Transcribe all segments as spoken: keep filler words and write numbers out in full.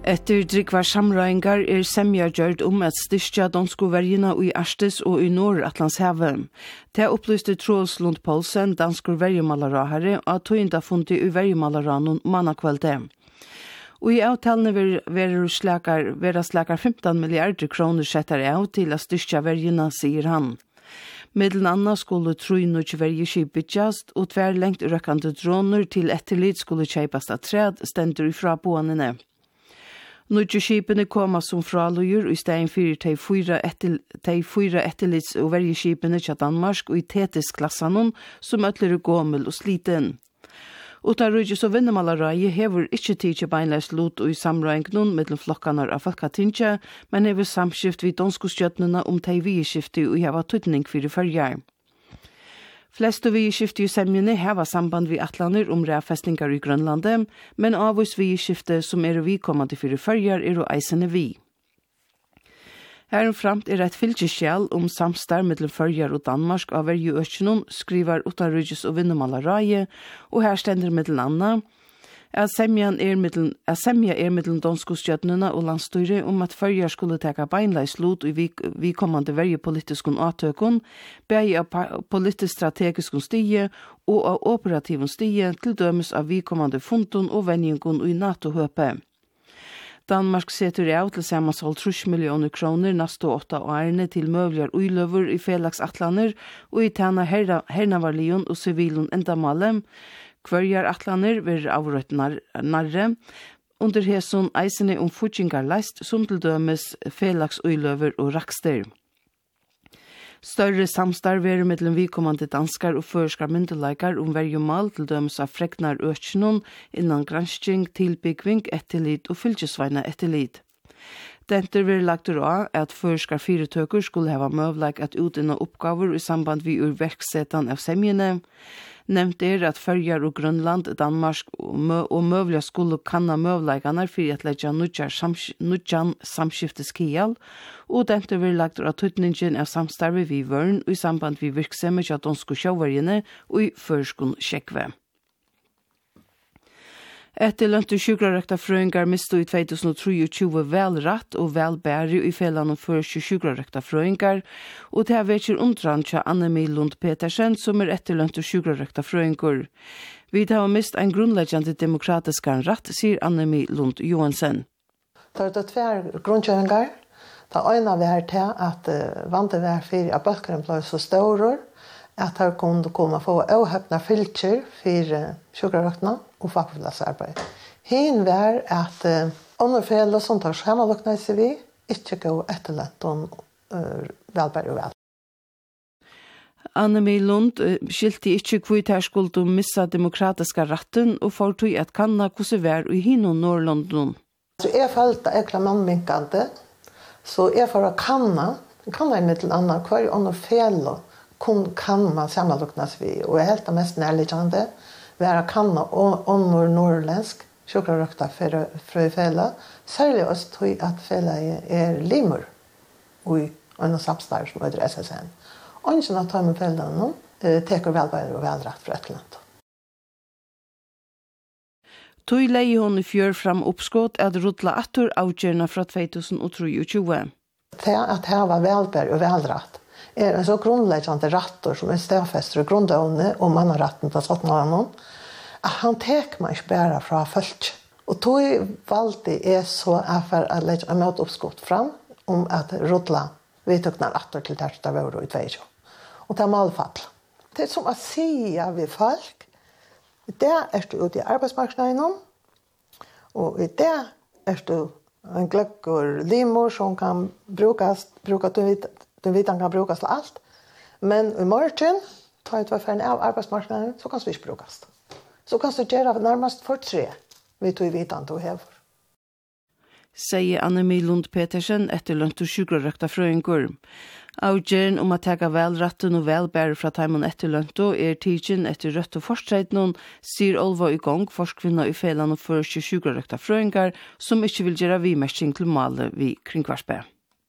Etter drikvar samrøyngar er semja gjørd om at styrkja dansko verjina i Arstes og i Nord-Atlantshavet. Det opplyste Troels Lund Poulsen, danskor verjemalarahare, av tøynda fundi i verjemalaranun mannakvelde. Og i avtalene verer slakar, vera slakar femton milliarder kroner setter av til å styrkja verjina, sier han. Middelen anna skulle trøynuk verjeskip bytjast, og tver lengt røkkande droner til etterlit skulle kjeipast av træd, stendur ifra boanene. Nudju skipene koma som fraløyer i stein fyrir tei fyra etter, etterlits og verjeskipene til Danmark og i Tetis-klassanon som øtler gommel og sliten. Uta Rujus og Vinnemalarai hever ikkje tidsi beinleis lot og i samrøyngnun mellom flokkanar av Falkatinja, men hever samskift vid donskostjøtnuna om tei vieskifti og heva tøytning fyrir førjar. Flest av vieskifti i semjene heva samband vid atlaner om rævfestningar i Grønlandet, men avvis vieskifte som er vikommande fyrir førjar er og eisene vi. Heromframt er et fylkeskjell om samstar mellom førjar og Danmark av verju økjennom, skriver Uta Rujus og Vinnemalarai, og her stender mellom anna, at semja er mellom, er mellom donskostjøtnuna og landstyre om at førjar skulle teka beinleis lot i vikommande vi verjepolitiskun avtøkun, begge av politisk strategiskun stige og av operativun stige til dømes av vikommande fundun og venjingun i NATO-høpe. Danmark setter av til sammans halvtrus millioner kroner neste åtta årene til møvligar uiløver i felagsatlaner og i tjena hernavarlion og sivilun endamale. Kvarjar atlaner ver avrøtt narre, under heson eisene om futsingar leist som til dømes felags uiløver og rakster. Større samstar ver mellom vikommande danskar og førskar myndelaikar om verjumal til dømes av freknar økjennom innan gransking, tilbyggving, etterlit og fylkesveina etterlit. Denter vil lagt av at førskar firetøker skulle hava møvleik at utinna oppgaver i samband vi ur verksetan av semjene. Nevnt er at Førjar og Grønland, Danmark og, mø og møvliga skulle kanna møvleikane for at leggja nudjan samskifteskial, og denter vil lagt av tøytningen av samstarve vi vørn i samband vi virksomhet av donsko sjåvarjene og i førskun sjekve. Etter lønte sjukrarøkta frøyngar mistu i tjuetusen og tjuetre velratt og velbæri i felan og først sjukrarøkta frøyngar, og det er vekkir undran til Anne-Mi Lund Petersen som er etter lønte sjukrarøkta frøyngar. Vi har mist en grunnleggjande demokratisk ratt, sier Anne-Mi Lund Johansen. Det er tver grunnkjøringar. Det ene vi er til at uh, vante vi er fyrir at bøkkeren ble så store, at her kunne komme få avhøpna fylkjer for uh, sjukrarøktene og fagplassarbeid. Hin var at uh, underfele som tar skjemmalukna i C V ikke gå etterlett om uh, velbær og vel. Anne-Mi Lund uh, skilte ikke kvitt her skulle missa demokratiska ratten og fortog at kanna hvordan vær i hin og Nord-London. Så jeg følte ekla mannminkande, så jeg for å kanna, kanna i middel anna hver underfele kun kan man sammanluknas vi, og er helt mest nærliggande, være kanna under norrländsk sjukrarøkta fra fela, særlig også tog at fela er limur og en samstarv som heter S S N. Og ikke når tar med fela nå, teker velbære og velrett fra et land. Tog leie hon i fjør fram oppskått at rutla atter avgjørende fra tjuetusen og tjuetre. Det at her var velbære og velrett er en så grunnleggende rattor som er stedfester og grundående og mannaretten til sånn noen, at han tek meg ikke bare fra folk. Og tog valgte er så for å legge en møteoppskott fram om at rutla vedtøkner atter til der det var i tjuetre. Og det er målfall. Det er som å si ved folk, det er du ute i arbeidsmarkedet, og i det er du en gløgg og limor som kan brukes, bruke til den vitan kan brukas til alt. Men i morgen, tar jeg for en av arbeidsmarkedet, så kan vi ikke brukes. Så kan du gjøre nærmest for tre, vi tog vitan til å heve. Sier Anne-Mi Lund Petersen etter lønt og sjukrarøkta frøyngur. Avgjøren om at tega velratten og velbære fra teimen etter lønt og er tidsin etter rødt og forstreitnån, sier Olva i gang forskvinna i felan og først sjukrarøkta frøyngar som ikke vil gjøre vimersking til male vi kringvarspe.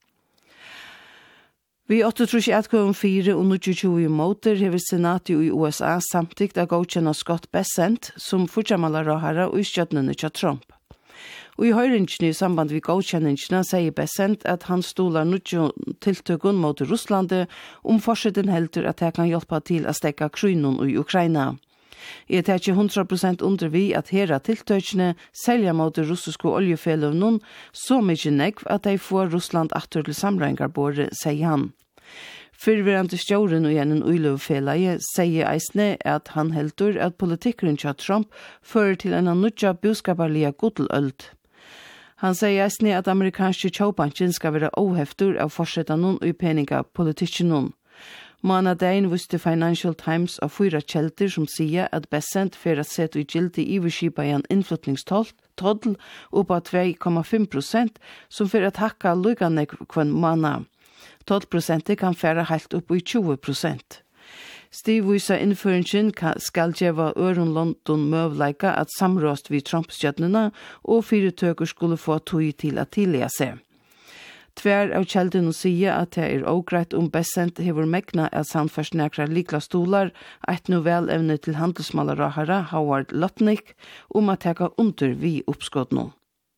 Vi åttetrusk etkøven fire og nittiotjue måter hever senatet i U S A samtikt av godkjenne Scott Bessent som fortsammalaråhara og i skjøttene til Trump. Og i høyringene i samband med godkjenningene sier Bessent at han stoler nødjo tiltøkken mot Russlandet om forskjellen helter at det kan hjelpe til å stekke krynen i Ukraina. Jeg tar ikke hundre prosent under vi at hera tiltøkene selger mot det russiske oljefelovnen så mye nekv at de får Russland atter til samrengerbåret, sier han. Fyrverande stjåren og gjennom uiløvfelaget sier eisne at han helter at politikeren til Trump fører til en nødja budskaparlige godtelølt. Han sier eisne at amerikanske tjåbanken skal være oheftur av forsettene og peningpolitikken. Månadagen visste Financial Times av fyra kjelter som sier at Bessent for at sette ut gildi i overskipa i en innflytningstoll opp av to komma fem prosent som for at hakka lukane kvann månad. tolv prosent kan fære helt opp i tjue prosent. Steve viser innføringen skal gjøre øren London møvleika at samråst vid Trump-stjøtnene og fire tøker skulle få tog til at tidlige seg. Tver av kjeldene sier at det er ågreit om Bessent hever megna at samførsnekra likla stolar, et novellevne til handelsmalerahara Howard Lutnick om at teka under vi oppskått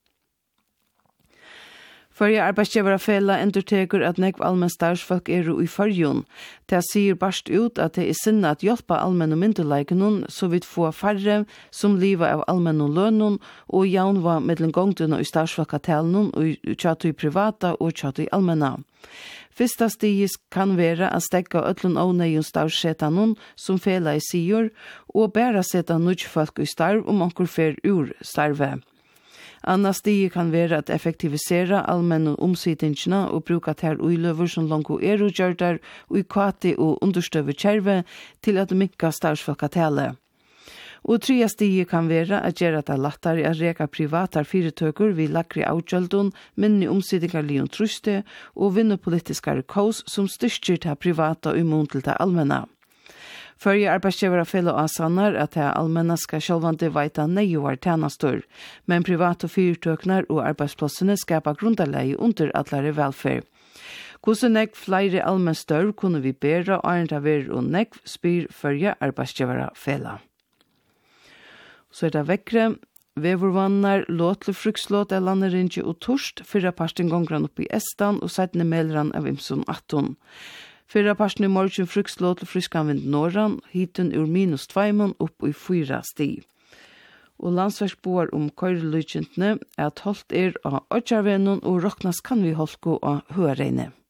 Førje arbeidsgiverafela endurteker at nekv allmenn starsfolk er i førjon. Det sier barst ut at det er sinne at hjelpa allmenn og myndeleikenun så vidt få færre som liva av allmenn og lønnen og jaunva mellom gongtuna i starsfolkatelnun og tjatu i privata og tjatu i allmenna. Fyrsta stigis kan være å stegga ötlun åneion starsetanun som fela i sier og bæra seta nudjfolk i starv om onkur fer ur starve. Anna stige kan være at effektivisera allmenn omsidingene og bruka ter uiløver som langt er og gjør der og i kvati og understøve kjerve til at mikka starsfolkatale. Og tredje stige kan være at gjøre det lettere å reka privatar fyretøker vid lakri avgjøldun, minni omsidingar lion truste og vinne politiskare kaos som styrker til privata og imot til det allmenna. Førje arbeidsgivere fellow asanar at det allmenna skal sjølvande veita neiuar tjenastor, men private fyrtøknar og arbeidsplassene skapa grundaleie under atlare velferd. Hvordan nekv flere allmenn størv kunne vi bæra arendaver og nekv spyr førje arbeidsgivere fellow. Så er det vekkre. Vevervannar låtle frukslåt er landerinje og torst, fyrra parsten gongran opp i Estan og seitne melran av Imsun atton. Fyrra parsten i morgen frukslåt og fryskan vind norran, hiten ur minus tveimån opp i fyra sti. Og landsverksboar om køyrelykjentene er at holdt er av Øtjarvenon og roknas kan vi holdt gå av høreine.